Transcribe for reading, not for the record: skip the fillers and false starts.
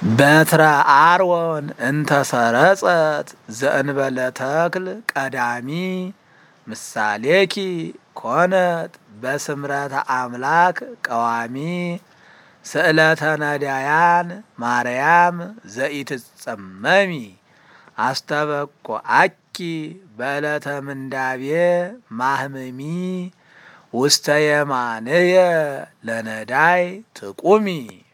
በትረ አርወን እንተ ሰረጸት ዘእንበለ ተክል ቀዳሚ ምሳሌኪ ኮነት በስምረተ አምላክ ቀዋሚ ስእለተ ነዳያን ማርያም ዘኢትጸመሚ አስተበቆ አኪ በዕለተ ምንዳቤ ማህመሚ ውስተ የማንየ ለነዳይ ትቁሚ